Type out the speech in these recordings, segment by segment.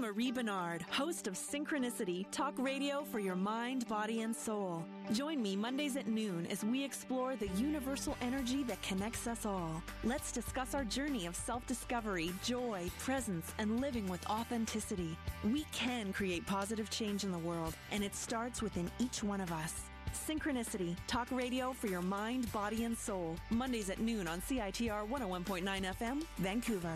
Marie Bernard, host of Synchronicity, talk radio for your mind, body, and soul. Join me Mondays at noon as we explore the universal energy that connects us all. Let's discuss our journey of self-discovery, joy, presence, and living with authenticity. We can create positive change in the world, and it starts within each one of us. Synchronicity, talk radio for your mind, body, and soul. Mondays at noon on CITR 101.9 FM, Vancouver.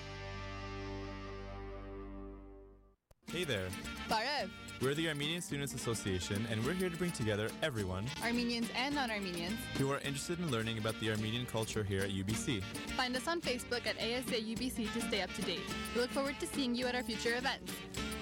Hey there. Barev. We're the Armenian Students Association, and we're here to bring together everyone, Armenians and non-Armenians, who are interested in learning about the Armenian culture here at UBC. Find us on Facebook at ASA UBC to stay up to date. We look forward to seeing you at our future events.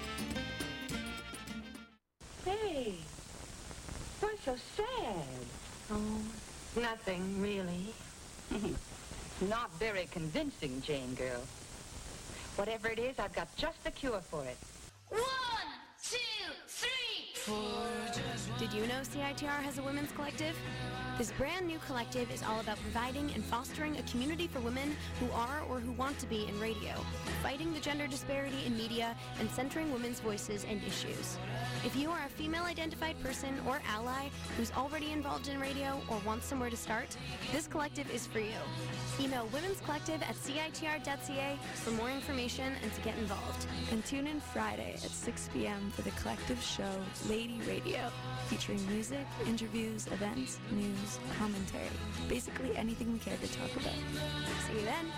Hey, what's so sad? Oh, nothing really. Not very convincing, Jane girl. Whatever it is, I've got just the cure for it. 1, 2, 3, 4. Did you know CITR has a women's collective? This brand new collective is all about providing and fostering a community for women who are or who want to be in radio, fighting the gender disparity in media, and centering women's voices and issues. If you are a female-identified person or ally who's already involved in radio or wants somewhere to start, this collective is for you. Email women'scollective@citr.ca for more information and to get involved. And tune in Friday at 6 p.m. for the collective show Lady Radio, featuring music, interviews, events, news, commentary, basically anything we care to talk about. See you then.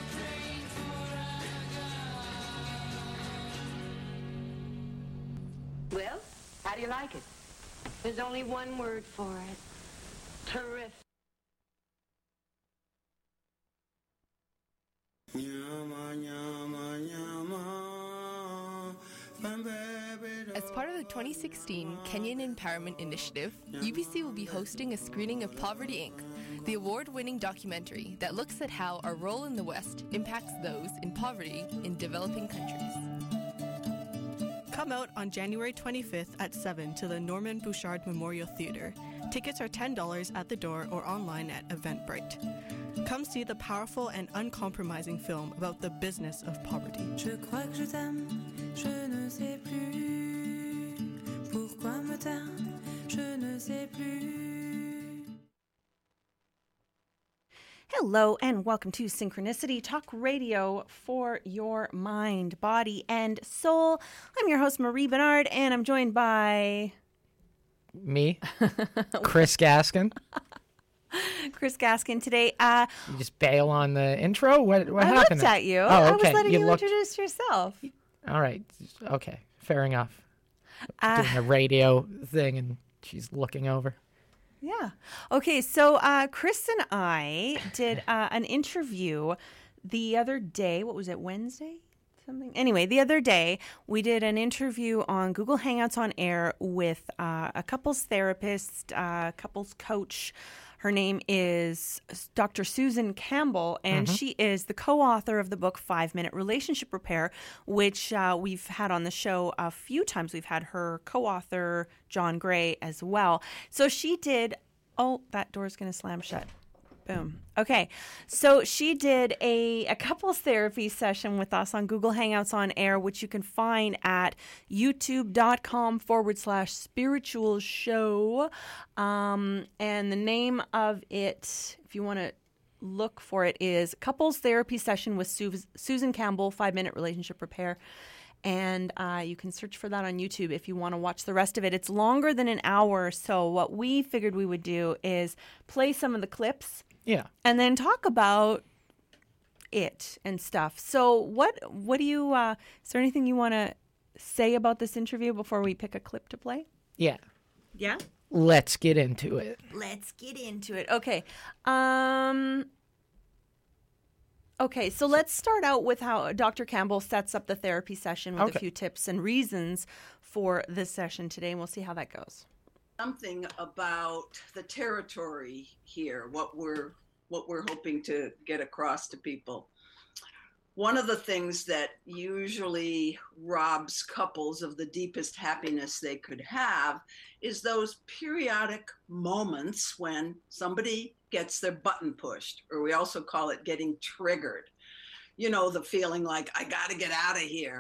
Well, how do you like it? There's only one word for it. Terrific. As part of the 2016 Kenyan Empowerment Initiative, UBC will be hosting a screening of Poverty Inc., the award-winning documentary that looks at how our role in the West impacts those in poverty in developing countries. Come out on January 25th at 7 to the Norman Bouchard Memorial Theatre. Tickets are $10 at the door or online at Eventbrite. Come see the powerful and uncompromising film about the business of poverty. Je crois que je t'aime, je ne sais plus. Pourquoi me taire, je ne sais plus. Hello and welcome to Synchronicity, talk radio for your mind, body, and soul. I'm your host, Marie Bernard, and I'm joined by... Me, Chris Gaskin. Chris Gaskin today. You just bail on the intro? What I happened? looked at you. Oh, okay. I was letting you introduce yourself. All right. Okay. Fair enough. Doing a radio thing, and she's looking over. Yeah. Okay, so Chris and I did an interview the other day. What was it, Wednesday? Something. Anyway, the other day, we did an interview on Google Hangouts on Air with a couples therapist, couples coach. Her name is Dr. Susan Campbell, and she is the co-author of the book 5-Minute Relationship Repair, which we've had on the show a few times. We've had her co-author, John Gray, as well. So she did... Oh, that door's going to slam shut. Boom. Okay. So she did a couples therapy session with us on Google Hangouts on Air, which you can find at youtube.com/spiritual show. And the name of it, if you want to look for it, is Couples Therapy Session with Susan Campbell, 5-Minute Relationship Repair. And you can search for that on YouTube if you want to watch the rest of it. It's longer than an hour, so what we figured we would do is play some of the clips. Yeah. And then talk about it and stuff. So what do you, is there anything you want to say about this interview before we pick a clip to play? Yeah. Yeah? Let's get into it. Let's get into it. Okay. Okay, so let's start out with how Dr. Campbell sets up the therapy session with a few tips and reasons for this session today, and we'll see how that goes. Something about the territory here, what we're hoping to get across to people. One of the things that usually robs couples of the deepest happiness they could have is those periodic moments when somebody gets their button pushed, or we also call it getting triggered. You know, the feeling like, I got to get out of here,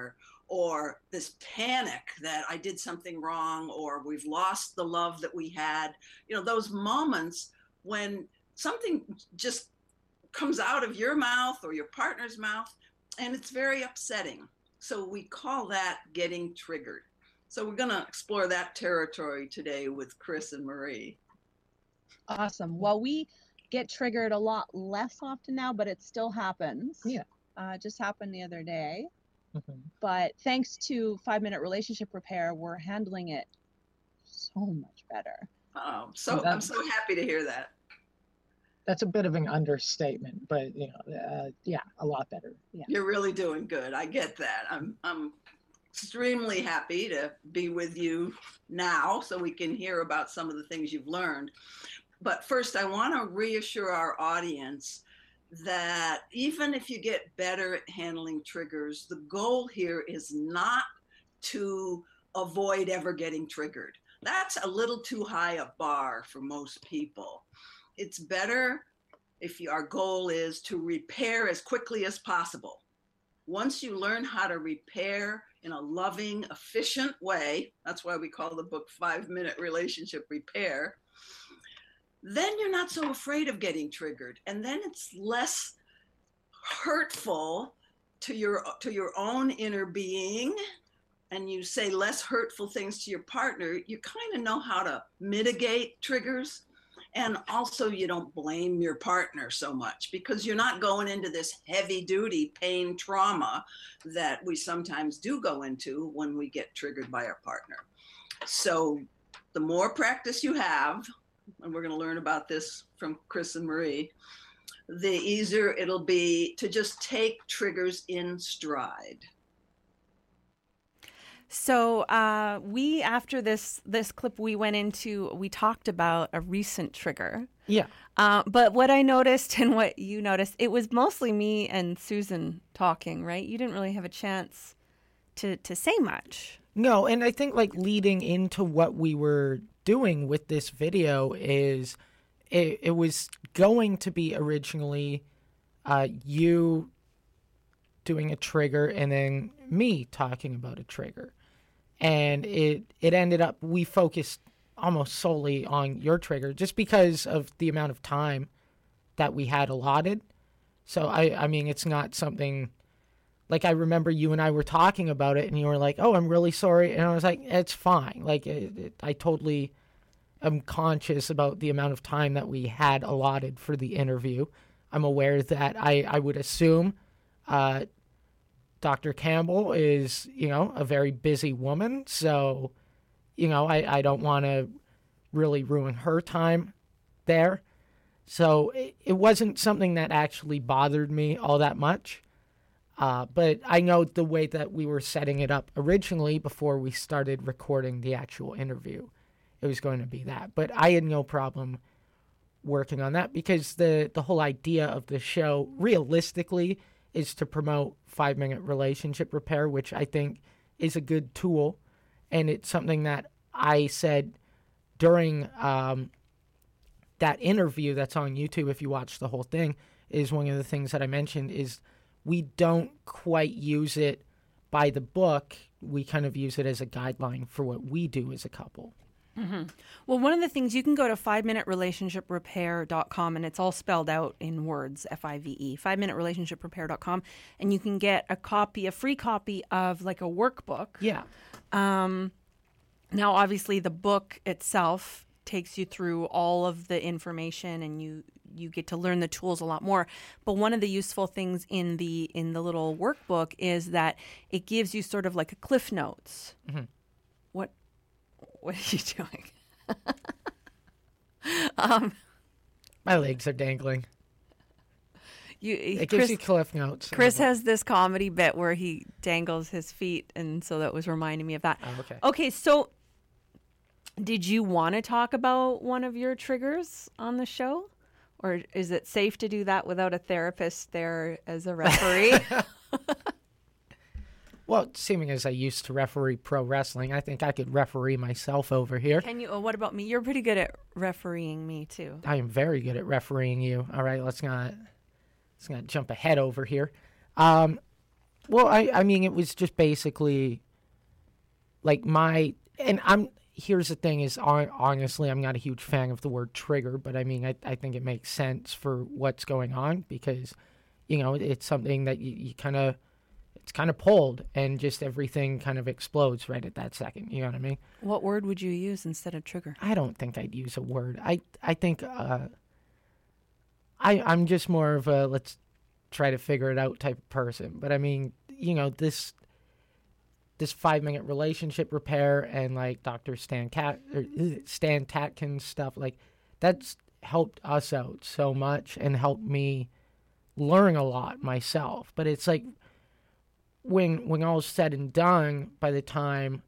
or this panic that I did something wrong, or we've lost the love that we had. You know, those moments when something just comes out of your mouth or your partner's mouth, and it's very upsetting. So we call that getting triggered. So we're going to explore that territory today with Chris and Marie. Awesome. Well, we get triggered a lot less often now, but it still happens. Yeah. It just happened the other day. Mm-hmm. But thanks to 5-Minute Relationship Repair, we're handling it so much better. Oh, I'm so happy to hear that. That's a bit of an understatement, but yeah, a lot better. Yeah. You're really doing good. I get that. I'm extremely happy to be with you now so we can hear about some of the things you've learned. But first, I want to reassure our audience that even if you get better at handling triggers, the goal here is not to avoid ever getting triggered. That's a little too high a bar for most people. It's better if our goal is to repair as quickly as possible. Once you learn how to repair in a loving, efficient way, that's why we call the book 5-Minute Relationship Repair, then you're not so afraid of getting triggered. And then it's less hurtful to your own inner being, and you say less hurtful things to your partner. You kind of know how to mitigate triggers. And also you don't blame your partner so much because you're not going into this heavy duty pain trauma that we sometimes do go into when we get triggered by our partner. So the more practice you have, and we're going to learn about this from Chris and Marie, the easier it'll be to just take triggers in stride. So after this clip, we talked about a recent trigger. Yeah. But what I noticed and what you noticed, it was mostly me and Susan talking, right? You didn't really have a chance to say much. No, and I think like leading into what we were doing with this video is it was going to be originally you doing a trigger and then me talking about a trigger. And it ended up, we focused almost solely on your trigger just because of the amount of time that we had allotted. So, I mean, it's not something, like I remember you and I were talking about it and you were like, oh, I'm really sorry. And I was like, it's fine. Like, I totally am conscious about the amount of time that we had allotted for the interview. I'm aware that I would assume Dr. Campbell is, a very busy woman. So, I don't want to really ruin her time there. So it wasn't something that actually bothered me all that much. But I know the way that we were setting it up originally before we started recording the actual interview, it was going to be that. But I had no problem working on that because the whole idea of the show, realistically, is to promote 5-Minute Relationship Repair, which I think is a good tool. And it's something that I said during that interview that's on YouTube, if you watch the whole thing, is one of the things that I mentioned is we don't quite use it by the book. We kind of use it as a guideline for what we do as a couple. Mm-hmm. Well, one of the things, you can go to 5minuterelationshiprepair.com, and it's all spelled out in words, FIVE, 5minuterelationshiprepair.com, and you can get a free copy of like a workbook. Yeah. Now, obviously, the book itself takes you through all of the information, and you get to learn the tools a lot more. But one of the useful things in the little workbook is that it gives you sort of like a Cliff Notes. Mm-hmm. What are you doing? My legs are dangling. It gives you Cliff Notes. Chris has this comedy bit where he dangles his feet, and so that was reminding me of that. Oh, okay. Okay, so did you want to talk about one of your triggers on the show? Or is it safe to do that without a therapist there as a referee? Well, seeming as I used to referee pro wrestling, I think I could referee myself over here. Can you? Oh, what about me? You're pretty good at refereeing me too. I am very good at refereeing you. All right, let's not jump ahead over here. Well, I mean, it was just basically like here's the thing is, honestly, I'm not a huge fan of the word trigger, but I mean, I think it makes sense for what's going on because, it's something that you kind of, it's kind of pulled and just everything kind of explodes right at that second. You know what I mean? What word would you use instead of trigger? I don't think I'd use a word. I think I'm just more of a let's try to figure it out type of person. But I mean, this 5-minute relationship repair and like Dr. Stan Tatkin's stuff, like that's helped us out so much and helped me learn a lot myself. But it's like when all's said and done, by the time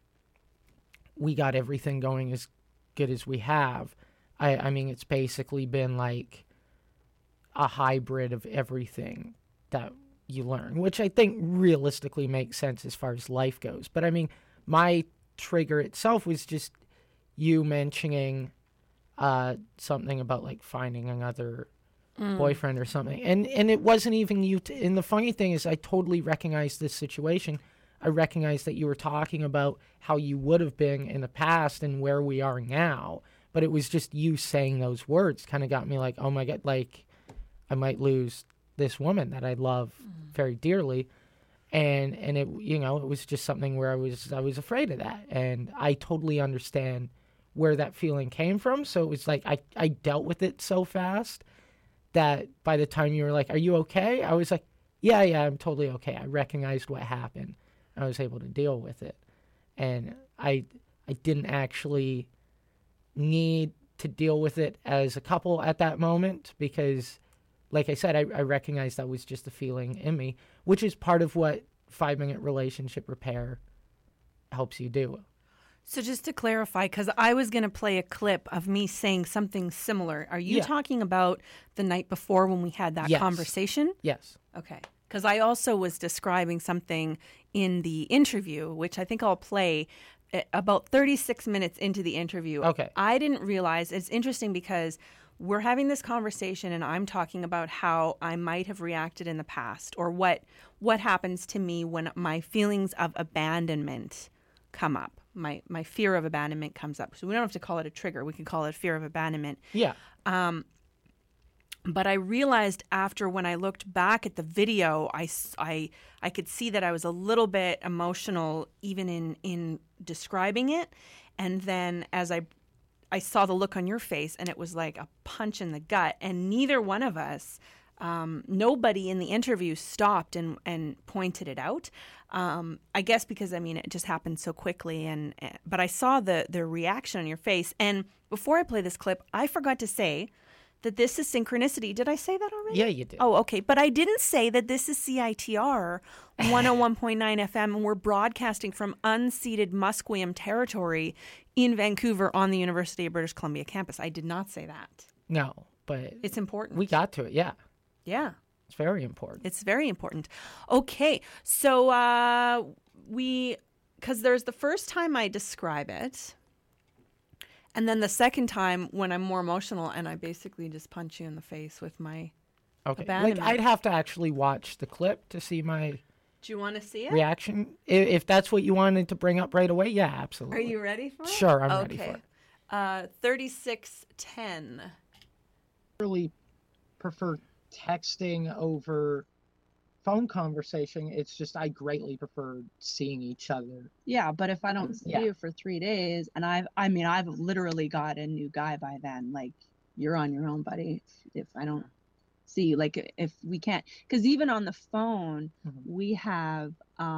we got everything going as good as we have, I mean, it's basically been like a hybrid of everything that you learn, which I think realistically makes sense as far as life goes. But I mean, my trigger itself was just you mentioning something about like finding another boyfriend or something. And it wasn't even you. And the funny thing is I totally recognized this situation. I recognized that you were talking about how you would have been in the past and where we are now. But it was just you saying those words kind of got me like, oh my God, like I might lose this woman that I love very dearly. And it, it was just something where I was afraid of that. And I totally understand where that feeling came from. So it was like, I dealt with it so fast that by the time you were like, are you okay? I was like, yeah, I'm totally okay. I recognized what happened. I was able to deal with it. And I didn't actually need to deal with it as a couple at that moment because, like I said, I recognized that was just a feeling in me, which is part of what 5-minute relationship repair helps you do. So just to clarify, because I was going to play a clip of me saying something similar. Are you talking about the night before when we had that conversation? Yes. Okay. Because I also was describing something in the interview, which I think I'll play about 36 minutes into the interview. Okay. I didn't realize, it's interesting because we're having this conversation and I'm talking about how I might have reacted in the past or what happens to me when my feelings of abandonment come up. My fear of abandonment comes up. So we don't have to call it a trigger. We can call it fear of abandonment. Yeah. But I realized after when I looked back at the video, I could see that I was a little bit emotional even in describing it. And then as I saw the look on your face and it was like a punch in the gut. And neither one of us, nobody in the interview stopped and pointed it out. I guess because, I mean, it just happened so quickly. But I saw the reaction on your face. And before I play this clip, I forgot to say that this is Synchronicity. Did I say that already? Yeah, you did. Oh, okay. But I didn't say that this is CITR 101.9 FM, and we're broadcasting from unceded Musqueam territory in Vancouver on the University of British Columbia campus. I did not say that. No, but it's important. We got to it, yeah. Yeah. It's very important. It's very important. Okay. So because there's the first time I describe it, and then the second time when I'm more emotional and I basically just punch you in the face with my abandonment. Like I'd have to actually watch the clip to see my Do you want to see it? reaction. If that's what you wanted to bring up right away, yeah, absolutely. Are you ready for it? Sure, I'm ready for it. 3610. Really prefer texting over phone conversation. It's just I greatly prefer seeing each other. Yeah, but if I don't see you for 3 days, and I've literally got a new guy by then. Like, you're on your own, buddy. If I don't see you, like, if we can't, because even on the phone, we have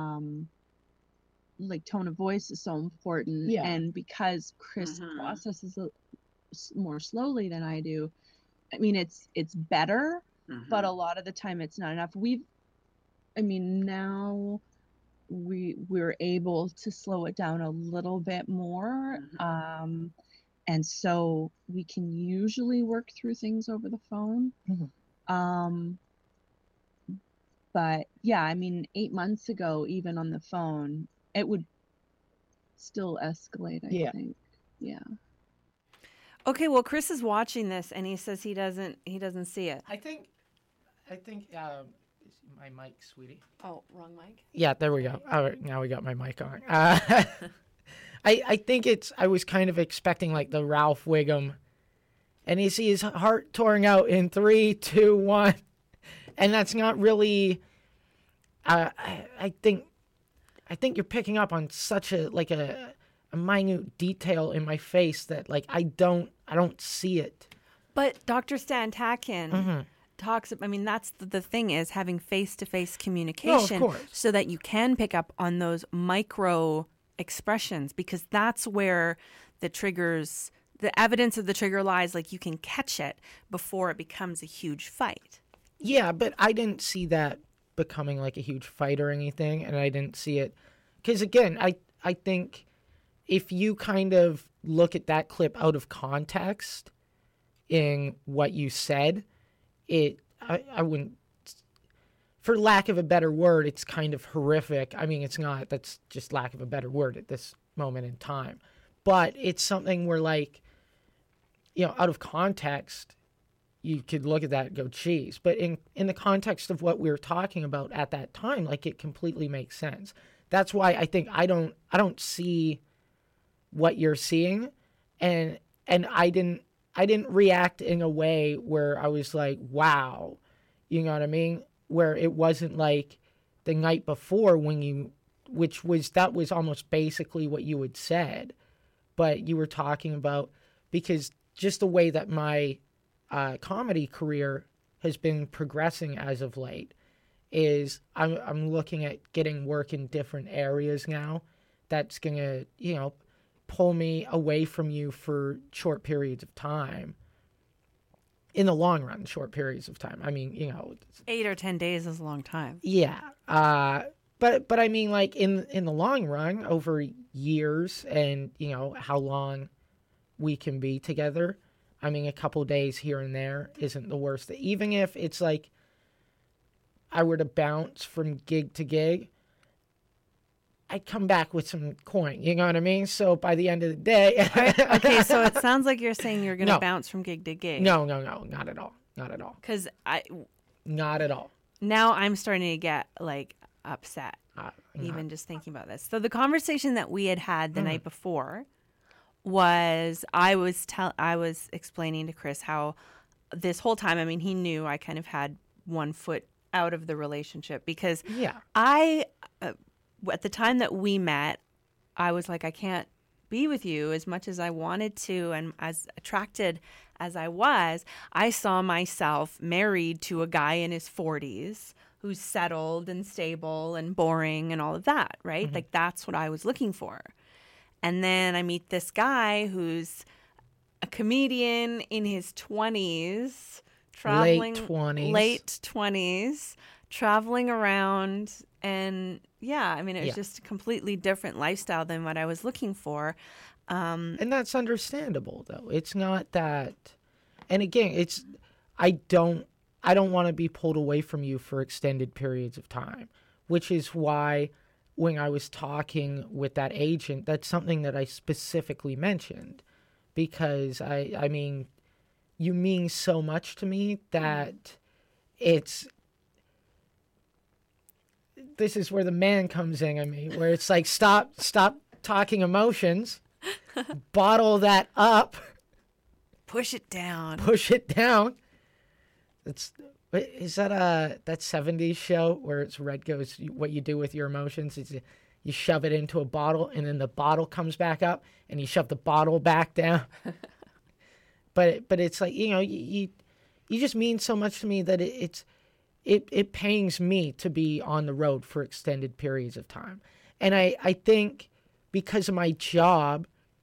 like tone of voice is so important. Yeah. And because Chris processes it more slowly than I do, I mean, it's better, but a lot of the time it's not enough. Now we're able to slow it down a little bit more. And so we can usually work through things over the phone. But yeah, I mean, 8 months ago, even on the phone, it would still escalate, I think. Yeah. Okay, well, Chris is watching this and he says he doesn't see it. I think my mic, sweetie. Oh, wrong mic? Yeah, there we go. All right, now we got my mic on. I think I was kind of expecting like the Ralph Wiggum, and you see his heart touring out in 3, 2, 1. And that's not really, I think you're picking up on such a minute detail in my face that like I don't see it. But Dr. Stan Tatkin talks, I mean, that's the thing is having face-to-face communication so that you can pick up on those micro expressions, because that's where the evidence of the trigger lies. Like, you can catch it before it becomes a huge fight. Yeah, but I didn't see that becoming like a huge fight or anything, and I didn't see it because, again, I think if you kind of look at that clip out of context in what you said, I wouldn't, for lack of a better word, it's kind of horrific. I mean, it's not, that's just lack of a better word at this moment in time. But it's something where, like, you know, out of context, you could look at that and go, geez. But in the context of what we were talking about at that time, like, it completely makes sense. That's why I think I don't see what you're seeing, and I didn't react in a way where I was like, wow, you know what I mean? Where it wasn't like the night before that was almost basically what you had said, but you were talking about, because just the way that my comedy career has been progressing as of late is I'm looking at getting work in different areas now that's going to, you know, pull me away from you for short periods of time. In the long run, short periods of time. I mean, you know, 8 or 10 days is a long time. Yeah. But I mean, like, in the long run, over years, and, you know, how long we can be together, I mean, a couple days here and there isn't the worst. Even if it's like I were to bounce from gig to gig, I'd come back with some coin, you know what I mean? So by the end of the day... Okay, so it sounds like you're saying you're going to bounce from gig to gig. No, not at all. Not at all. Because Not at all. Now I'm starting to get, like, upset, even just thinking about this. So the conversation that we had the night before was, I was explaining to Chris how this whole time, I mean, he knew I kind of had one foot out of the relationship, because at the time that we met, I was like, I can't be with you as much as I wanted to, and as attracted as I was. I saw myself married to a guy in his 40s who's settled and stable and boring and all of that, right? Mm-hmm. Like, that's what I was looking for. And then I meet this guy who's a comedian in his 20s, traveling late 20s, traveling around. And yeah, I mean, it was just a completely different lifestyle than what I was looking for. And that's understandable, though. It's not that. And again, I don't want to be pulled away from you for extended periods of time, which is why when I was talking with that agent, that's something that I specifically mentioned, because I mean, you mean so much to me that this is where the man comes in on me, where it's like, stop talking emotions, bottle that up. Push it down. Is that 70s show where it's Red goes, what you do with your emotions is you shove it into a bottle, and then the bottle comes back up, and you shove the bottle back down. but it's like, you know, you just mean so much to me that it pains me to be on the road for extended periods of time. And I think because of my job,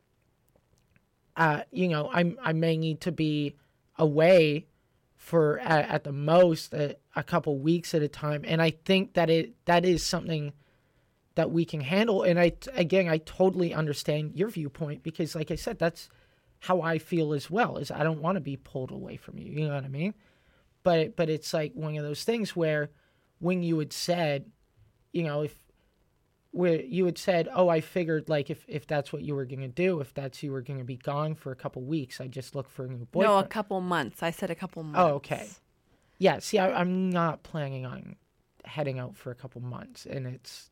you know, I may need to be away for at the most a couple weeks at a time. And I think that is something that we can handle. And I totally understand your viewpoint, because like I said, that's how I feel as well, is I don't want to be pulled away from you. You know what I mean? But it's like one of those things where when you had said, you know, where you had said, oh, I figured, like, if that's what you were going to do, you were going to be gone for a couple weeks, I just look for a new boyfriend. No, a couple months. I said a couple months. Oh, okay. Yeah, see, I'm not planning on heading out for a couple months, and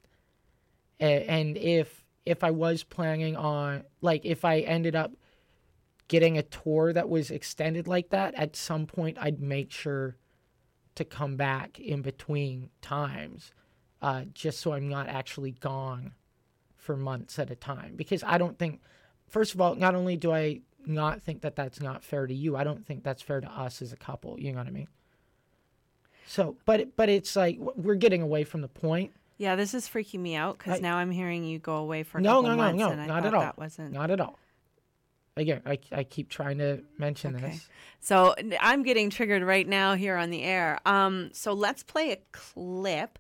if I was planning on, like, if I ended up getting a tour that was extended like that, at some point I'd make sure to come back in between times, just so I'm not actually gone for months at a time. Because I don't think, first of all, not only do I not think that that's not fair to you, I don't think that's fair to us as a couple. You know what I mean? So, but it's like we're getting away from the point. Yeah, this is freaking me out because now I'm hearing you go away for a no, couple months. No, and I not thought at all. That wasn't... Not at all. Again, I keep trying to mention this. So I'm getting triggered right now here on the air. So let's play a clip.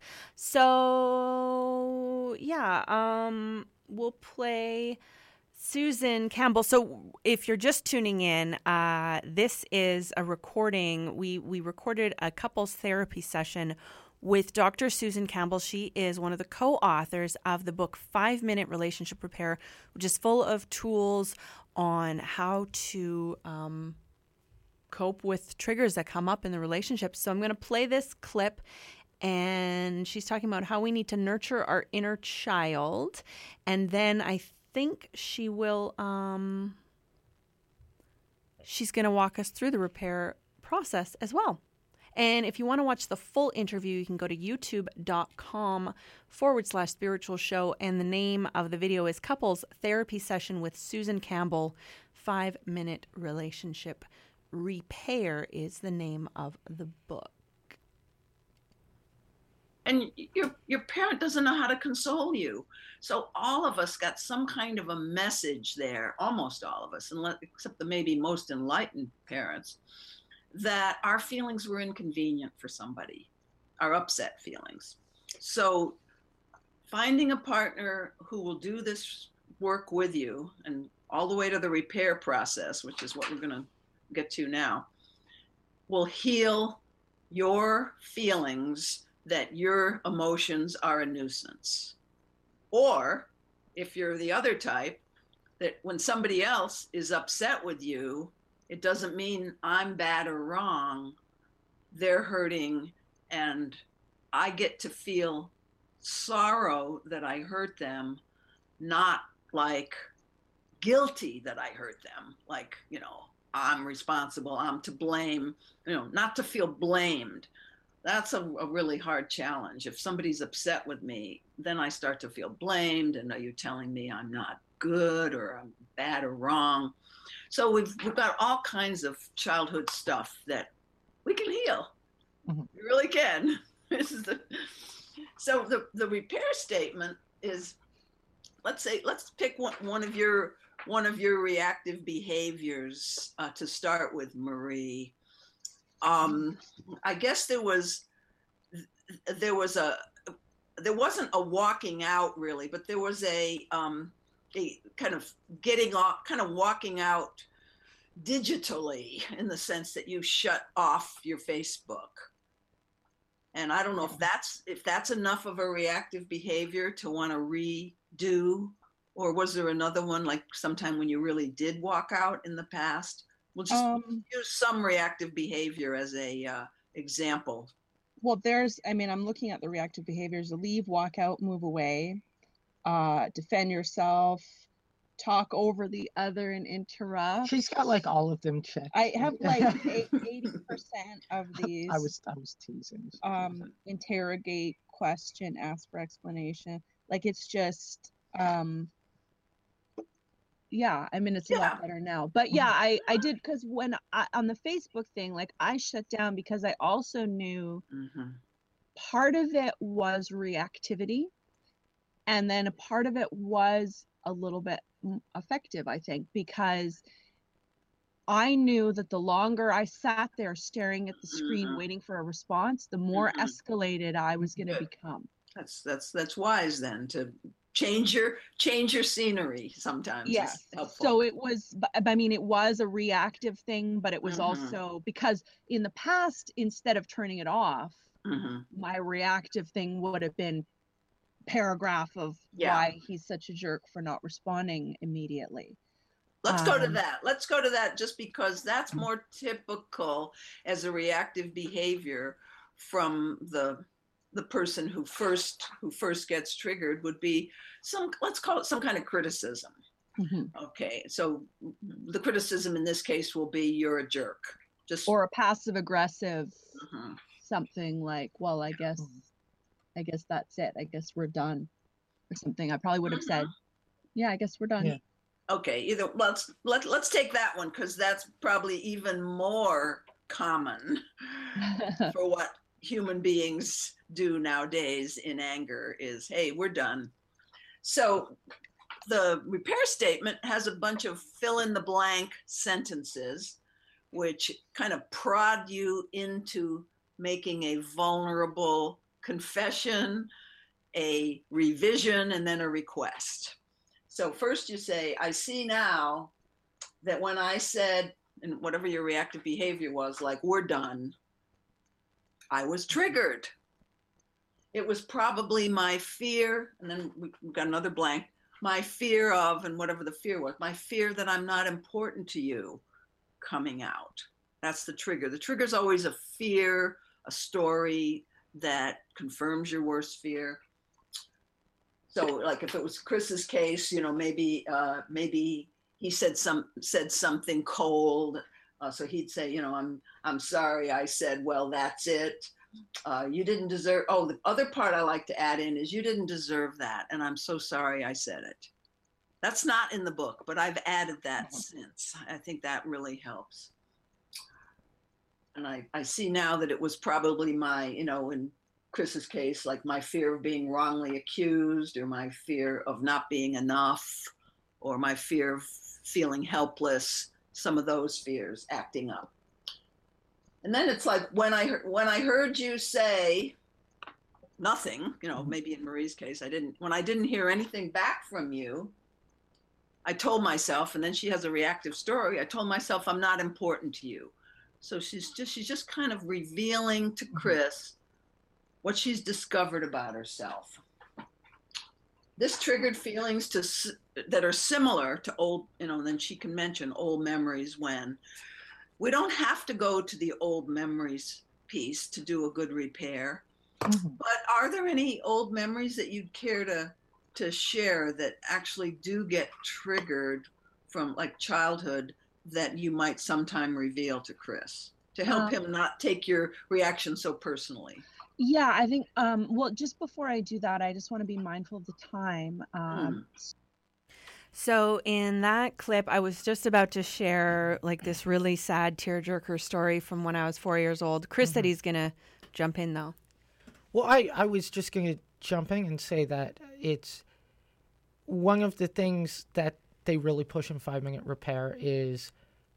So yeah, we'll play Susan Campbell. So if you're just tuning in, this is a recording. We recorded a couples therapy session with Dr. Susan Campbell. She is one of the co-authors of the book 5-Minute Relationship Repair, which is full of tools on how to cope with triggers that come up in the relationship. So I'm going to play this clip, and she's talking about how we need to nurture our inner child. And then I think she will, she's going to walk us through the repair process as well. And if you want to watch the full interview, you can go to youtube.com/spiritual show. And the name of the video is Couples Therapy Session with Susan Campbell. 5-Minute Relationship Repair is the name of the book. And your parent doesn't know how to console you. So all of us got some kind of a message there, almost all of us, except the maybe most enlightened parents, that our feelings were inconvenient for somebody, our upset feelings. So finding a partner who will do this work with you and all the way to the repair process, which is what we're going to get to now, will heal your feelings that your emotions are a nuisance. Or if you're the other type, that when somebody else is upset with you, it doesn't mean I'm bad or wrong. They're hurting, and I get to feel sorrow that I hurt them, not like guilty that I hurt them. Like, I'm responsible, I'm to blame, not to feel blamed. That's a really hard challenge. If somebody's upset with me, then I start to feel blamed, and are you telling me I'm not good or I'm bad or wrong? So we've got all kinds of childhood stuff that we can heal. Mm-hmm. We really can. So the repair statement is, let's pick one of your reactive behaviors to start with, Marie. I guess there wasn't a walking out really, but there was a kind of walking out digitally, in the sense that you shut off your Facebook. And I don't know if that's enough of a reactive behavior to want to redo, or was there another one, like sometime when you really did walk out in the past? We'll just use some reactive behavior as a example. Well, I'm looking at the reactive behaviors: leave, walk out, move away, defend yourself, talk over the other and interrupt. She's got like all of them checked. I have like 80% of these. I was teasing. Interrogate, question, ask for explanation. Like, it's just it's a lot better now. But yeah, I did, because when on the Facebook thing, like, I shut down because I also knew part of it was reactivity, and then a part of it was a little bit effective, I think, because I knew that the longer I sat there staring at the screen waiting for a response, the more escalated I was going to become. That's wise then, to change your scenery sometimes. Yeah. So it was a reactive thing, but it was also because in the past, instead of turning it off, my reactive thing would have been paragraph of why he's such a jerk for not responding immediately. Let's go to that, just because that's more typical as a reactive behavior from the the person who first gets triggered would be let's call it some kind of criticism. Okay, so the criticism in this case will be you're a jerk, or a passive aggressive something like, well, I guess that's it. I guess we're done, or something. I probably would have said, yeah, I guess we're done. Yeah. Okay, either let's take that one, because that's probably even more common for what human beings do nowadays in anger is, hey, we're done. So the repair statement has a bunch of fill in the blank sentences which kind of prod you into making a vulnerable confession, a revision, and then a request. So first you say, I see now that when I said, and whatever your reactive behavior was, like, we're done, I was triggered. It was probably my fear, and then we've got another blank, my fear of, and whatever the fear was, my fear that I'm not important to you coming out. That's the trigger. The trigger is always a fear, a story that confirms your worst fear. So like if it was Chris's case, maybe he said something cold. So he'd say, I'm sorry. I said, well, that's it. You didn't deserve. Oh, the other part I like to add in is you didn't deserve that. And I'm so sorry I said it. That's not in the book, but I've added that since. I think that really helps. And I see now that it was probably my, in Chris's case, like my fear of being wrongly accused, or my fear of not being enough, or my fear of feeling helpless, some of those fears acting up. And then it's like when I heard you say nothing, maybe in Marie's case, when I didn't hear anything back from you, I told myself, and then she has a reactive story, I told myself I'm not important to you. So she's just kind of revealing to Chris what she's discovered about herself. This triggered feelings that are similar to old, and then she can mention old memories when. We don't have to go to the old memories piece to do a good repair. But are there any old memories that you'd care to share that actually do get triggered from like childhood that you might sometime reveal to Chris to help him not take your reaction so personally? Yeah, I think, well, just before I do that, I just want to be mindful of the time. So in that clip, I was just about to share like this really sad tearjerker story from when I was 4 years old. Chris said he's going to jump in though. Well, I was just going to jump in and say that it's one of the things that they really push in 5 Minute Repair is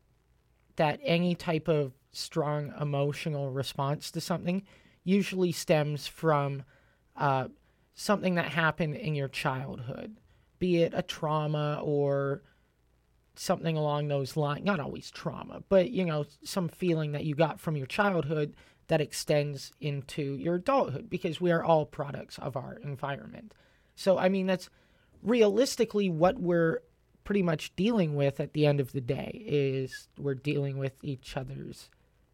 that any type of strong emotional response to something usually stems from something that happened in your childhood, be it a trauma or something along those lines. Not always trauma, but, some feeling that you got from your childhood that extends into your adulthood, because we are all products of our environment. So, I mean, that's realistically what we're pretty much dealing with at the end of the day, is we're dealing with each other's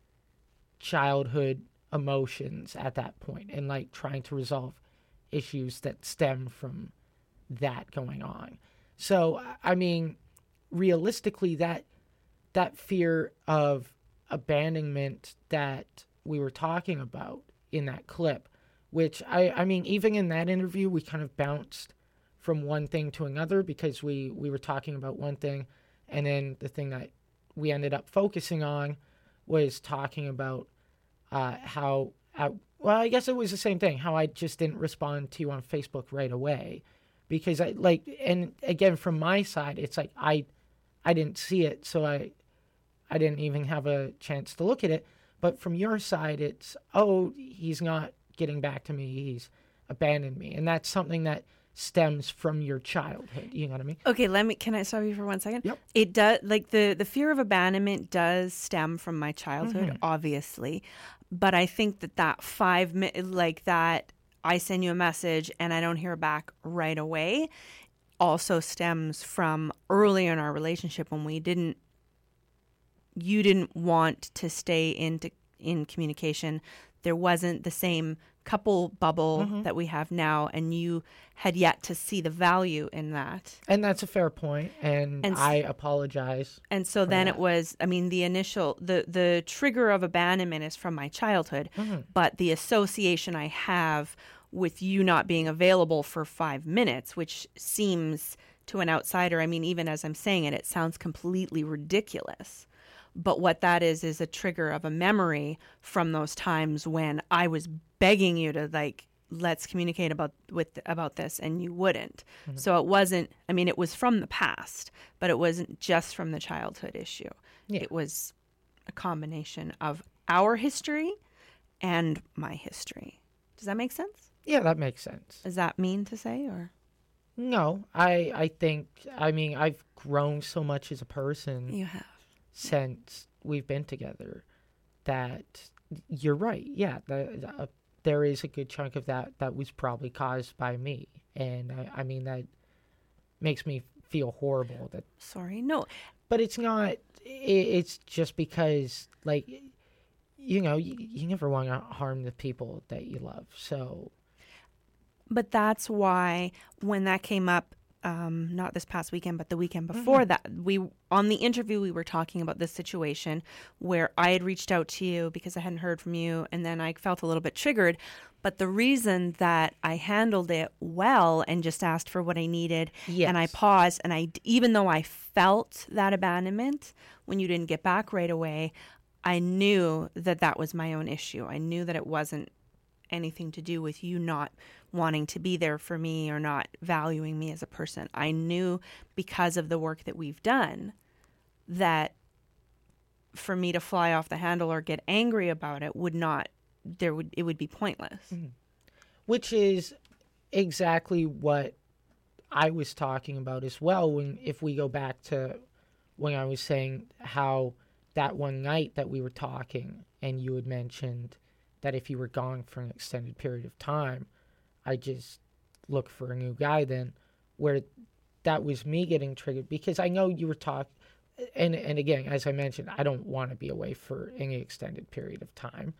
childhood emotions at that point and like trying to resolve issues that stem from that going on. So, I mean, realistically, that fear of abandonment that we were talking about in that clip, which I mean, even in that interview, we kind of bounced from one thing to another because we were talking about one thing, and then the thing that we ended up focusing on was talking about how, well, I guess it was the same thing, how I just didn't respond to you on Facebook right away. Because and again, from my side, it's like I didn't see it, so I didn't even have a chance to look at it. But from your side, it's, oh, he's not getting back to me, he's abandoned me. And that's something that stems from your childhood. You know what I mean? Okay, can I stop you for 1 second? Yep. It does, like the fear of abandonment does stem from my childhood, obviously. But I think that 5 minutes, like that, I send you a message and I don't hear back right away, also stems from early in our relationship when you didn't want to stay in communication. There wasn't the same couple bubble Mhm. that we have now, and you had yet to see the value in that. And that's a fair point, and I apologize. And so for then that. it was, I mean, the initial, the trigger of abandonment is from my childhood, Mhm. but the association I have with you not being available for 5 minutes, which seems to an outsider, I mean, even as I'm saying it, it sounds completely ridiculous. But what that is a trigger of a memory from those times when I was begging you to, like, let's communicate about this, and you wouldn't. Mhm. So it wasn't, I mean, it was from the past, but it wasn't just from the childhood issue. Yeah. It was a combination of our history and my history. Does that make sense? Yeah, that makes sense. Is that mean to say, or? No, I think, I mean, I've grown so much as a person. You have. Since we've been together, that you're right. Yeah, there is a good chunk of that was probably caused by me. And I mean, that makes me feel horrible. That Sorry, no. But it's not, it's just because, like, you know, you never want to harm the people that you love. So. But that's why when that came up, not this past weekend, but the weekend before that, on the interview, we were talking about this situation where I had reached out to you because I hadn't heard from you, and then I felt a little bit triggered. But the reason that I handled it well and just asked for what I needed, and I paused, and even though I felt that abandonment when you didn't get back right away, I knew that that was my own issue. I knew that it wasn't anything to do with you not wanting to be there for me or not valuing me as a person. I knew because of the work that we've done that for me to fly off the handle or get angry about it it would be pointless. Mm-hmm. Which is exactly what I was talking about as well, if we go back to when I was saying how that one night that we were talking and you had mentioned that if you were gone for an extended period of time, I just look for a new guy then, where that was me getting triggered because I know you were talking, and again, as I mentioned, I don't want to be away for any extended period of time.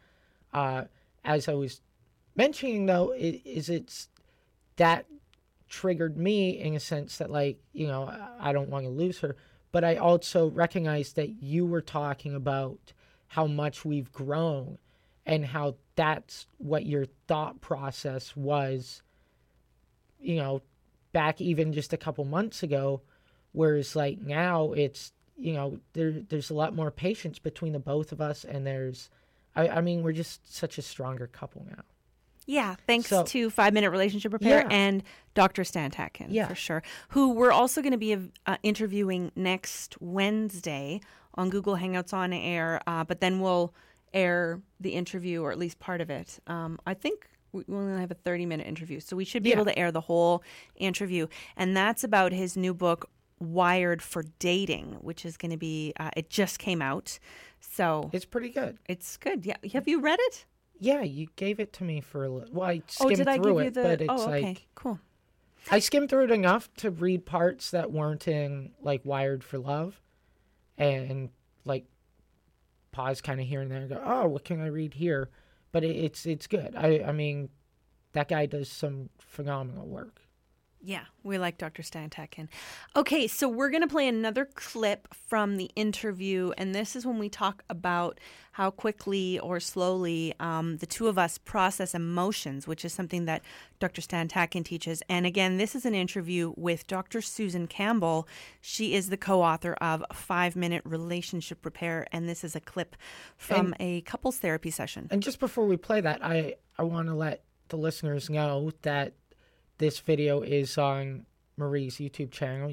As I was mentioning though, it's that triggered me in a sense that, like, you know, I don't want to lose her, but I also recognized that you were talking about how much we've grown and how that's what your thought process was, you know, back even just a couple months ago, whereas like now it's, you know, there's a lot more patience between the both of us, and I mean, we're just such a stronger couple now. Yeah, thanks to 5 Minute Relationship Repair and Dr. Stan Tatkin, for sure, who we're also going to be interviewing next Wednesday on Google Hangouts on Air, but then we'll air the interview, or at least part of it. I think we only have a 30-minute interview, so we should be able to air the whole interview. And that's about his new book, Wired for Dating, which is going to be, it just came out. So it's pretty good. It's good. Yeah. Have you read it? Yeah, you gave it to me for a little. Well, I skimmed did I through give you it, the? but it's okay, like cool. I skimmed through it enough to read parts that weren't in like Wired for Love, and like pause kind of here and there and go, oh, what can I read here? But it's good. I mean, that guy does some phenomenal work. Yeah, we like Dr. Stan Tatkin. Okay, so we're going to play another clip from the interview, and this is when we talk about how quickly or slowly the two of us process emotions, which is something that Dr. Stan Tatkin teaches. And again, this is an interview with Dr. Susan Campbell. She is the co-author of 5 Minute Relationship Repair, and this is a clip from a couples therapy session. And just before we play that, I want to let the listeners know that this video is on Marie's YouTube channel,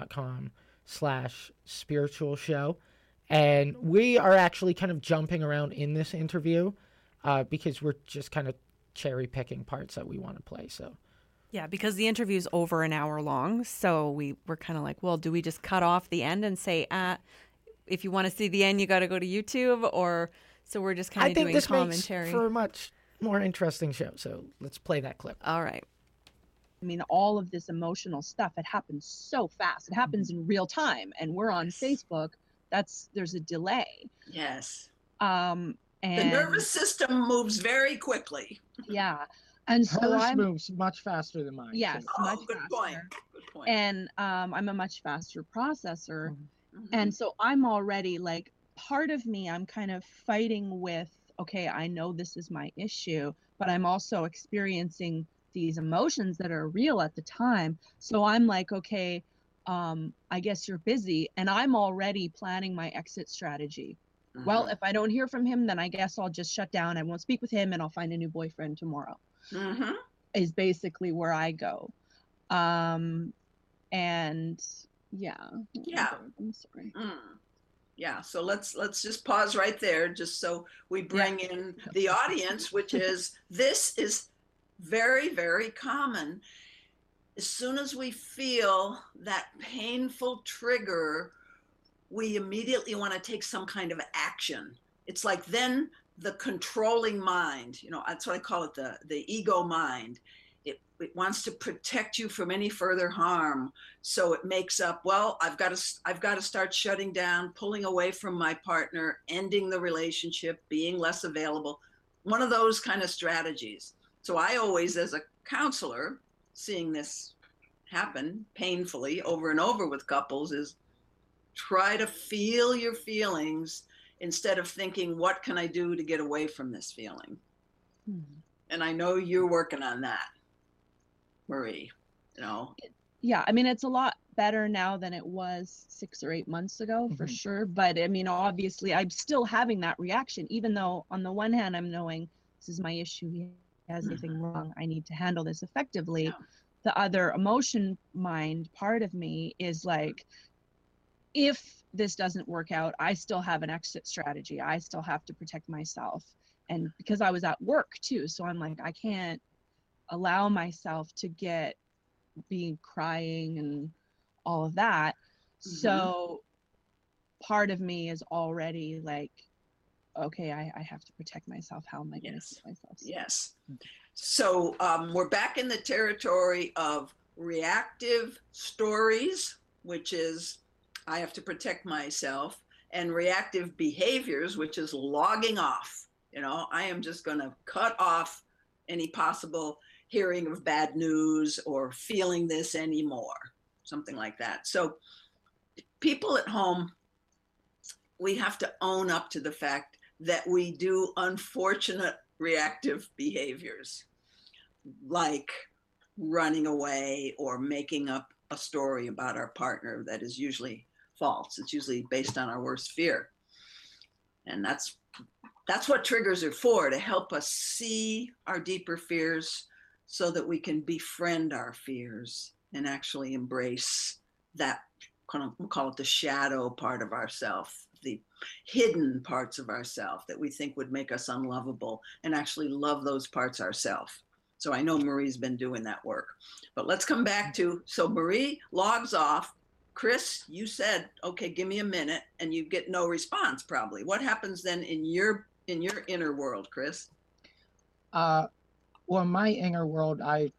youtube.com/spiritual show. And we are actually kind of jumping around in this interview because we're just kind of cherry picking parts that we want to play. So, yeah, because the interview is over an hour long. So we're kind of like, well, do we just cut off the end and say, if you want to see the end, you got to go to YouTube? Or so we're just kind of doing commentary. Makes for a much more interesting show. So let's play that clip. All right. I mean, all of this emotional stuff, it happens so fast. It happens in real time. And we're on Facebook. There's a delay. Yes. The nervous system moves very quickly. Yeah. And so Hers moves much faster than mine. Yes, much good faster. point. Good point. And I'm a much faster processor. Mm-hmm. And so I'm already like, part of me, I'm kind of fighting with, okay, I know this is my issue, but I'm also experiencing these emotions that are real at the time. So I'm like, okay, I guess you're busy. And I'm already planning my exit strategy. Mm-hmm. Well, if I don't hear from him, then I guess I'll just shut down. I won't speak with him and I'll find a new boyfriend tomorrow. Mm-hmm. Is basically where I go. And yeah. I'm sorry. Yeah, so let's just pause right there, just so we bring in the audience, which is, this is very, very common. As soon as we feel that painful trigger, we immediately want to take some kind of action. It's like then the controlling mind, that's what I call it, the ego mind. It wants to protect you from any further harm. So it makes up, well, I've got to start shutting down, pulling away from my partner, ending the relationship, being less available. One of those kind of strategies. So I always, as a counselor, seeing this happen painfully over and over with couples, is try to feel your feelings instead of thinking, what can I do to get away from this feeling? Mm-hmm. And I know you're working on that, Marie, Yeah, I mean, it's a lot better now than it was 6 or 8 months ago, for sure. But I mean, obviously, I'm still having that reaction, even though on the one hand, I'm knowing this is my issue. He has anything wrong. I need to handle this effectively. Yeah. The other emotion mind part of me is like, if this doesn't work out, I still have an exit strategy. I still have to protect myself. And because I was at work too, so I'm like, I can't allow myself to get being crying and all of that. Mm-hmm. So part of me is already like, okay, I have to protect myself. How am I going to protect myself? Yes. So we're back in the territory of reactive stories, which is I have to protect myself, and reactive behaviors, which is logging off. I am just going to cut off any possible hearing of bad news or feeling this anymore, something like that. So people at home, we have to own up to the fact that we do unfortunate reactive behaviors, like running away or making up a story about our partner that is usually false. It's usually based on our worst fear. And that's what triggers are for, to help us see our deeper fears so that we can befriend our fears and actually embrace that, we'll call it the shadow part of ourself, the hidden parts of ourself that we think would make us unlovable, and actually love those parts ourselves. So I know Marie's been doing that work. But let's come back to, so Marie logs off. Chris, you said, okay, give me a minute, and you get no response probably. What happens then in your inner world, Chris? Well, my inner world, I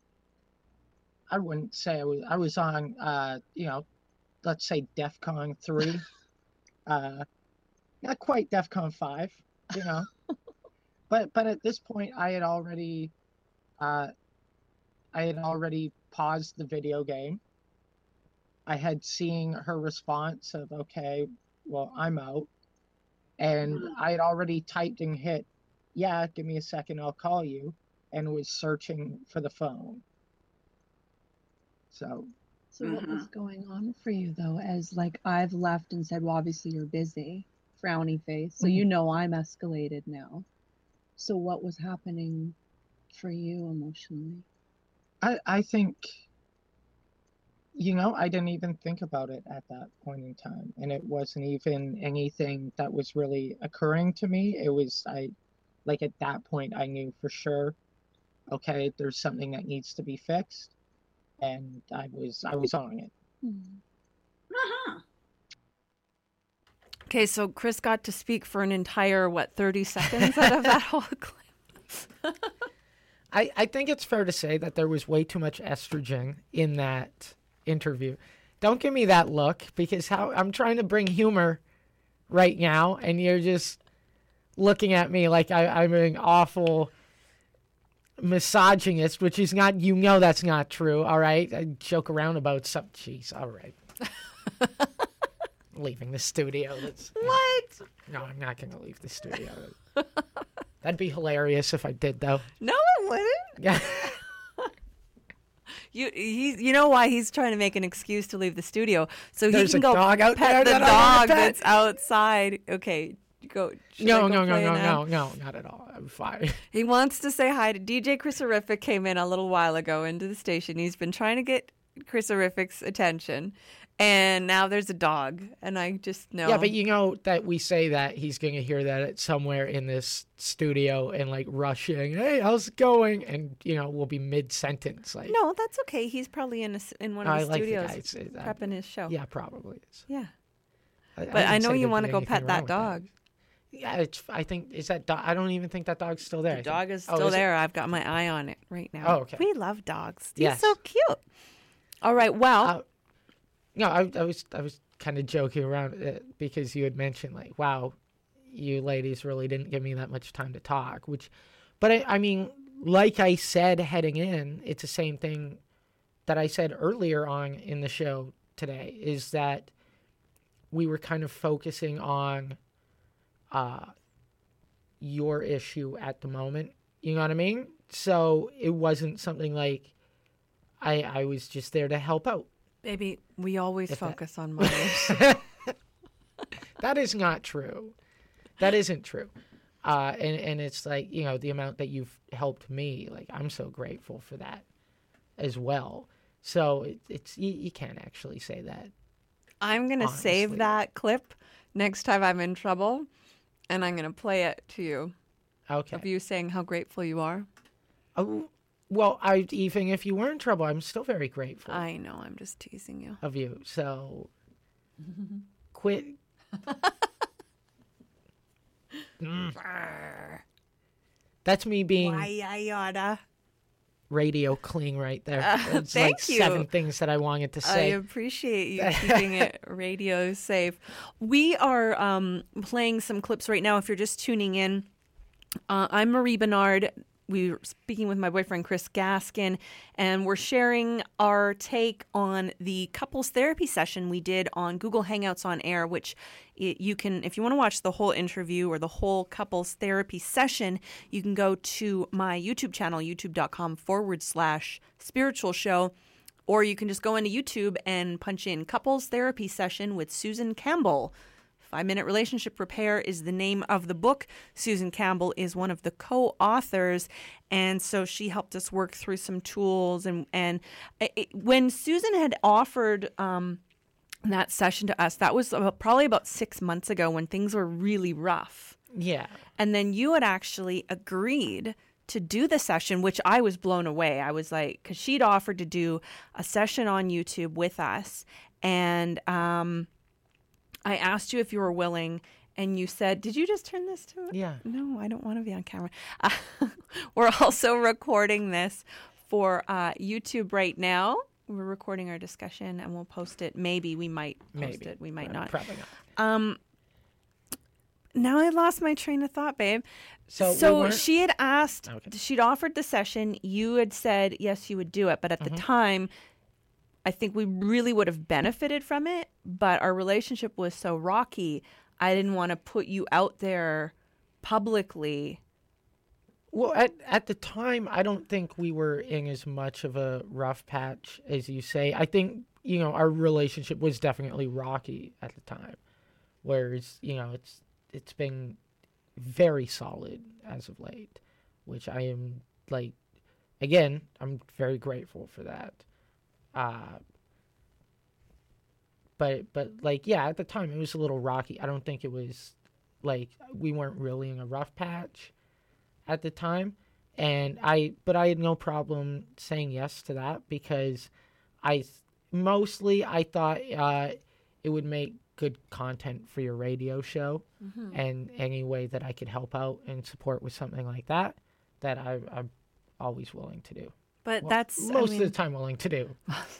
wouldn't say I was on, let's say DEFCON 3. Not quite DEFCON 5, but at this point I had already paused the video game. I had seen her response of, okay, well, I'm out. And I had already typed and hit, yeah, give me a second, I'll call you, and was searching for the phone. So what was going on for you, though, as like I've left and said, well, obviously you're busy, frowny face, so I'm escalated now. So what was happening for you emotionally? I think, I didn't even think about it at that point in time. And it wasn't even anything that was really occurring to me. It was, at that point, I knew for sure, okay, there's something that needs to be fixed. And I was on it. Okay, so Chris got to speak for an entire, 30 seconds out of that whole clip? I think it's fair to say that there was way too much estrogen in that interview. Don't give me that look, because I'm trying to bring humor right now, and you're just looking at me like I'm an awful misogynist, which is not, that's not true, all right? I joke around about some, jeez, all right. Leaving the studio. What? No, I'm not going to leave the studio. That'd be hilarious if I did, though. No, it wouldn't. Yeah. You know why he's trying to make an excuse to leave the studio, so There's he can a go dog out there pet the that I wanna dog pet. that's outside. Okay, go. No, not at all. I'm fine. He wants to say hi to DJ Chrisorific. Came in a little while ago into the station. He's been trying to get Chrisorific's attention, and now there's a dog, and I just know. Yeah, but you know that we say that he's going to hear that somewhere in this studio and like rushing, hey, how's it going? And, we'll be mid-sentence. Like, no, that's okay. He's probably in one of the studios prepping his show. Yeah, probably is. Yeah. But I know you want to go pet that dog. Yeah, I think, is that dog? I don't even think that dog's still there. The dog is still there. I've got my eye on it right now. Oh, okay. We love dogs. He's Yes. so cute. All right, well. No, I was kind of joking around because you had mentioned, like, wow, you ladies really didn't give me that much time to talk, but I mean, like I said heading in, it's the same thing that I said earlier on in the show today, is that we were kind of focusing on your issue at the moment. You know what I mean? So it wasn't something like I was just there to help out. Baby, we always focus on mothers. That is not true. That isn't true. And it's like, the amount that you've helped me, like, I'm so grateful for that as well. So it's you can't actually say that. I'm going to save that clip next time I'm in trouble, and I'm going to play it to you. Okay. Of you saying how grateful you are. Oh, well, even if you were in trouble, I'm still very grateful. I know. I'm just teasing you. Of you. So, quit. That's me being radio clean right there. It's thank like you. 7 things that I wanted to say. I appreciate you keeping it radio safe. We are playing some clips right now. If you're just tuning in, I'm Marie Bernard. We're speaking with my boyfriend, Chris Gaskin, and we're sharing our take on the couples therapy session we did on Google Hangouts on Air, which you can, if you want to watch the whole interview or the whole couples therapy session, you can go to my YouTube channel, youtube.com/spiritual show, or you can just go into YouTube and punch in couples therapy session with Susan Campbell. 5-Minute Relationship Repair is the name of the book. Susan Campbell is one of the co-authors, and so she helped us work through some tools. And when Susan had offered that session to us, that was probably about 6 months ago when things were really rough. Yeah. And then you had actually agreed to do the session, which I was blown away. I was like, because she'd offered to do a session on YouTube with us, and I asked you if you were willing, and you said, did you just turn this to? Yeah. No, I don't want to be on camera. We're also recording this for YouTube right now. We're recording our discussion, and we'll post it. Maybe we might post it. We might not. Probably not. Now I lost my train of thought, babe. So she had asked, she'd offered the session. You had said, yes, you would do it. But at the time, I think we really would have benefited from it, but our relationship was so rocky, I didn't want to put you out there publicly. Well, at the time, I don't think we were in as much of a rough patch as you say. I think, our relationship was definitely rocky at the time, whereas, it's been very solid as of late, which I am, like, again, I'm very grateful for that. But like, yeah, at the time it was a little rocky. I don't think it was like, we weren't really in a rough patch at the time. But I had no problem saying yes to that because I thought, it would make good content for your radio show, and any way that I could help out and support with something like that I'm always willing to do. But that's most of the time willing to do.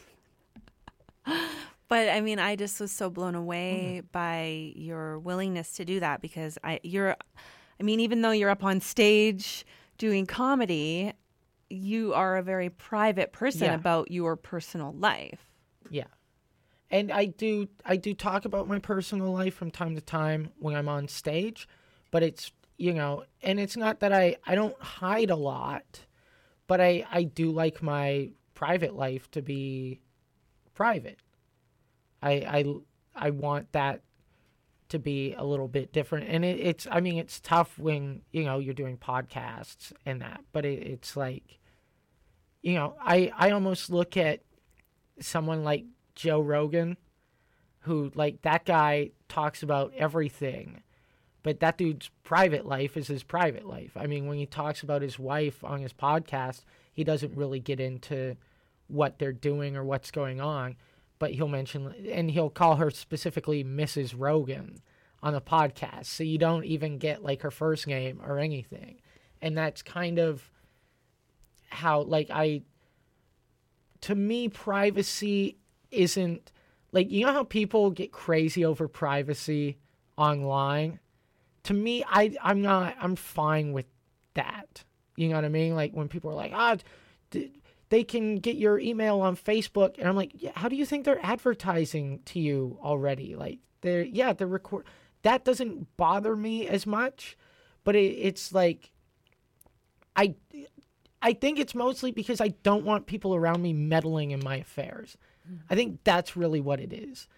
But I mean, I just was so blown away by your willingness to do that because you're I mean, even though you're up on stage doing comedy, you are a very private person about your personal life. Yeah. And I do talk about my personal life from time to time when I'm on stage, but it's, you know, and it's not that I don't hide a lot, but I do like my private life to be private. I want that to be a little bit different. And it's tough when, you know, you're doing podcasts and that, but it's like, you know, I almost look at someone like Joe Rogan, who, like, that guy talks about everything, but that dude's private life is his private life. I mean, when he talks about his wife on his podcast, he doesn't really get into what they're doing or what's going on, but he'll mention, and he'll call her specifically Mrs. Rogan on the podcast, so you don't even get, like, her first name or anything. And that's kind of how, like, to me, privacy isn't, like, you know how people get crazy over privacy online? To me, I'm fine with that. You know what I mean? Like, when people are like, they can get your email on Facebook, and I'm like, yeah, how do you think they're advertising to you already? Like, they're record. That doesn't bother me as much, but it's like, I think it's mostly because I don't want people around me meddling in my affairs. I think that's really what it is.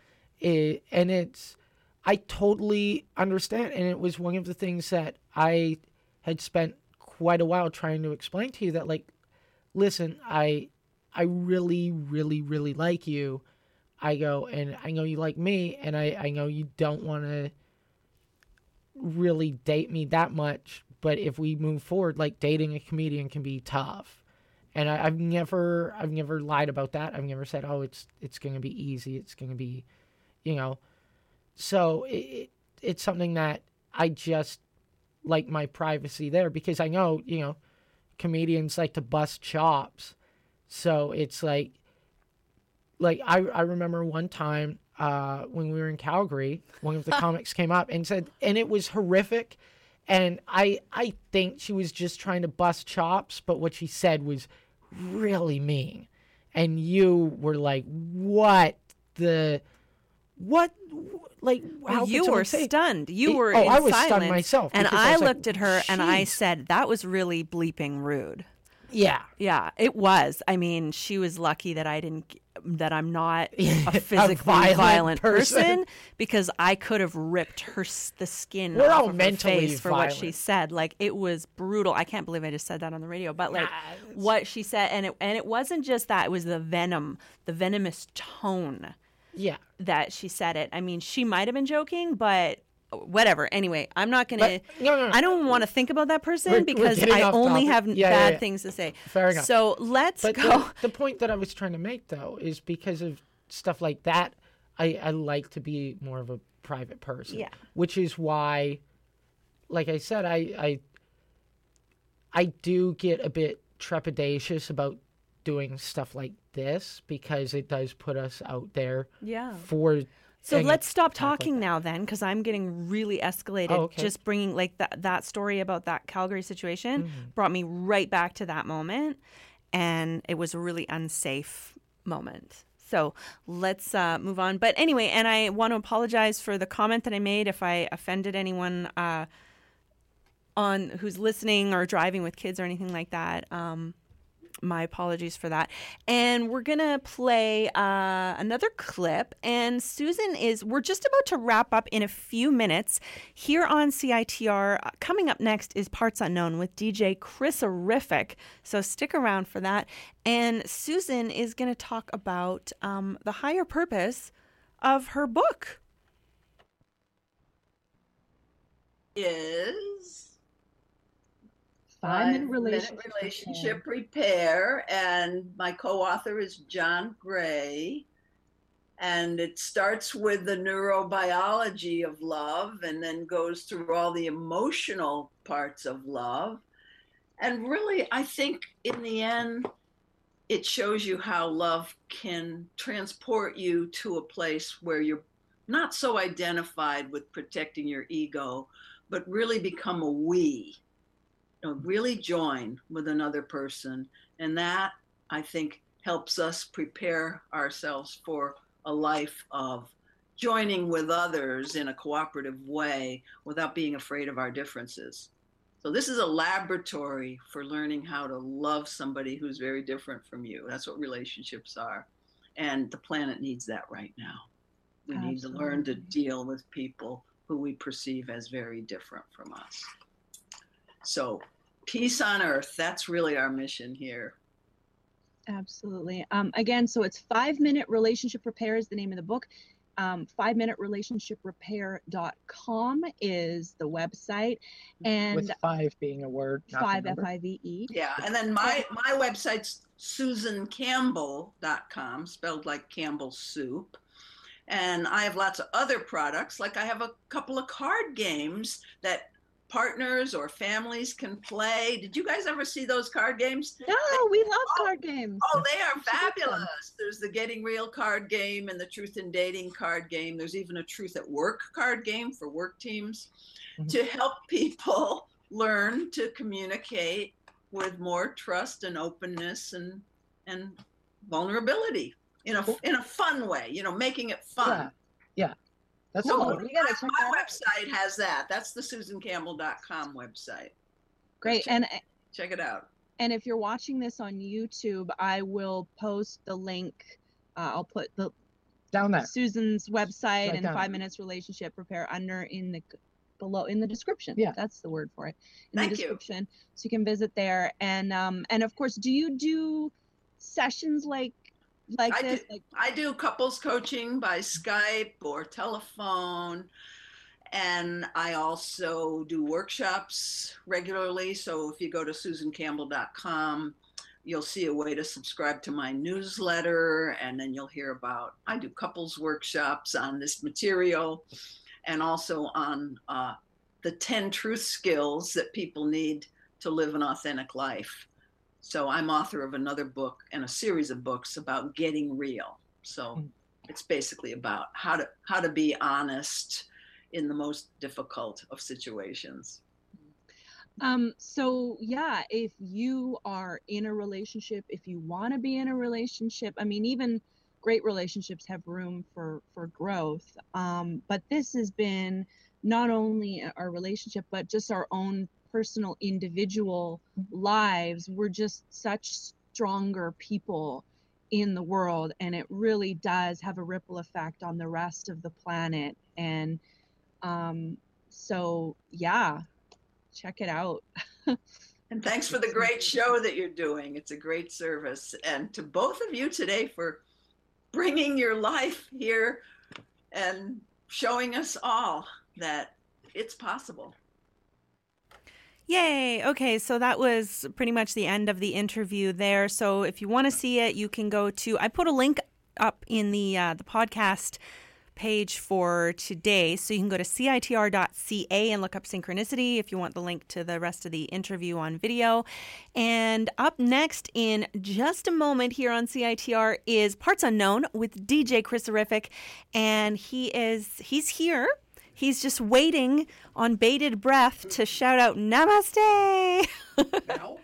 I totally understand. And it was one of the things that I had spent quite a while trying to explain to you, that, like, listen, I really, really, really like you. I go, and I know you like me, and I know you don't want to really date me that much, but if we move forward, like, dating a comedian can be tough. And I've never lied about that. I've never said, oh, it's going to be easy. It's going to be, you know. So it's something that I just like my privacy there, because I know, you know, comedians like to bust chops. So it's like I remember one time when we were in Calgary, one of the comics came up and said, and it was horrific. And I think she was just trying to bust chops, but what she said was really mean. And you were like, like, how you were stunned. You were in I was silence, stunned myself. And I was looked like, at her and I "Jeez." said, that was really bleeping rude. Yeah. Yeah, it was. I mean, she was lucky that I'm not a physically violent person, because I could have ripped the skin We're off all of mentally her face for what she violent. said. Like, it was brutal. I can't believe I just said that on the radio, but like what she said, and it wasn't just that, it was the venomous tone. Yeah. That she said it. I mean, she might have been joking, but whatever. Anyway, I'm not going to... No. I don't want to think about that person because I only have bad things to say. Fair enough. So let's go. The point that I was trying to make, though, is because of stuff like that, I like to be more of a private person. Yeah. Which is why, like I said, I do get a bit trepidatious about doing stuff like this, because it does put us out there for... So let's stop talking now then, because I'm getting really escalated. Oh, okay. Just bringing like that story about that Calgary situation brought me right back to that moment, and it was a really unsafe moment. So let's move on. But anyway, and I want to apologize for the comment that I made if I offended anyone on who's listening or driving with kids or anything like that. My apologies for that. And we're going to play another clip. And Susan we're just about to wrap up in a few minutes here on CITR. Coming up next is Parts Unknown with DJ Chris Horrific. So stick around for that. And Susan is going to talk about the higher purpose of her book. Is 5-minute relationship repair, and my co-author is John Gray, and it starts with the neurobiology of love and then goes through all the emotional parts of love. And really, I think in the end, it shows you how love can transport you to a place where you're not so identified with protecting your ego, but really become a we. Really join with another person. And that, I think, helps us prepare ourselves for a life of joining with others in a cooperative way without being afraid of our differences. So this is a laboratory for learning how to love somebody who's very different from you. That's what relationships are. And the planet needs that right now. We need to learn to deal with people who we perceive as very different from us. So peace on earth, that's really our mission here. Absolutely. Again, so it's 5-Minute Relationship Repair is the name of the book. 5minuterelationshiprepair.com is the website. And with 5 being a word, not 5 F-I-V-E. Yeah, and then my website's SusanCampbell.com, spelled like Campbell soup. And I have lots of other products, like I have a couple of card games that partners or families can play. Did you guys ever see those card games? No, we love card games. Oh, they are fabulous. There's the Getting Real card game and the Truth in Dating card game. There's even a Truth at Work card game for work teams to help people learn to communicate with more trust and openness and vulnerability in a fun way, making it fun. Yeah. That's so cool. my website has that. That's the SusanCampbell.com website. Great. And check it out. And if you're watching this on YouTube, I will post the link. I'll put the down there Susan's website right and 5 Minutes Relationship Repair below in the description. Yeah, that's the word for it. Thank the description, so you can visit there. And of course, do you do sessions like this? I do couples coaching by Skype or telephone, and I also do workshops regularly. So if you go to SusanCampbell.com, you'll see a way to subscribe to my newsletter, and then you'll hear about, I do couples workshops on this material and also on the 10 truth skills that people need to live an authentic life. So I'm author of another book and a series of books about getting real. So it's basically about how to be honest in the most difficult of situations. So yeah, if you are in a relationship, if you want to be in a relationship, I mean, even great relationships have room for growth. But this has been not only our relationship, but just our own personal individual lives. We're just such stronger people in the world, and it really does have a ripple effect on the rest of the planet. And so yeah, check it out. And thanks for the great show that you're doing. It's a great service. And to both of you today for bringing your life here and showing us all that it's possible. Yay. Okay, so that was pretty much the end of the interview there. So if you want to see it, you can go to, I put a link up in the podcast page for today. So you can go to CITR.ca and look up Synchronicity if you want the link to the rest of the interview on video. And up next in just a moment here on CITR is Parts Unknown with DJ Chrisorific. And he's here. He's just waiting on bated breath to shout out Namaste. No.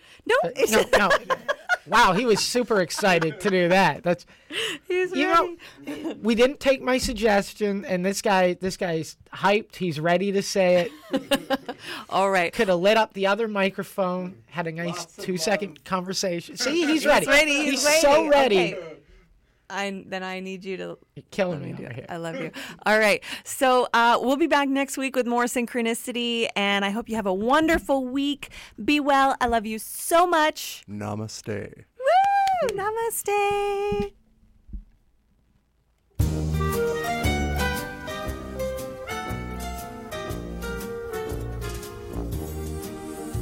Wow, he was super excited to do that. He's ready. We didn't take my suggestion, and this guy's hyped. He's ready to say it. All right. Could have lit up the other microphone, had a nice 2-second conversation. See, he's ready. He's so ready. Okay. Then I need you to... You're killing me over here. I love you. All right. So we'll be back next week with more Synchronicity, and I hope you have a wonderful week. Be well. I love you so much. Namaste. Woo! Namaste.